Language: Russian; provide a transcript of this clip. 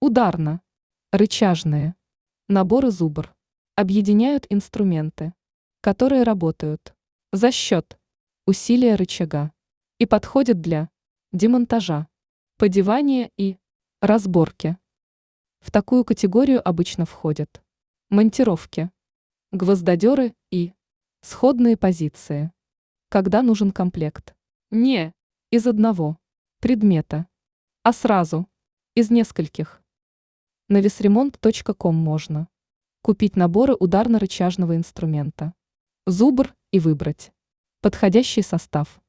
Ударно-рычажные наборы зубр объединяют инструменты, которые работают за счет усилия рычага и подходят для демонтажа, подевания и разборки. В такую категорию обычно входят монтировки, гвоздодеры и сходные позиции, когда нужен комплект не из одного предмета, а сразу из нескольких. На весремонт.ком можно купить наборы ударно-рычажного инструмента, зубр и выбрать подходящий состав.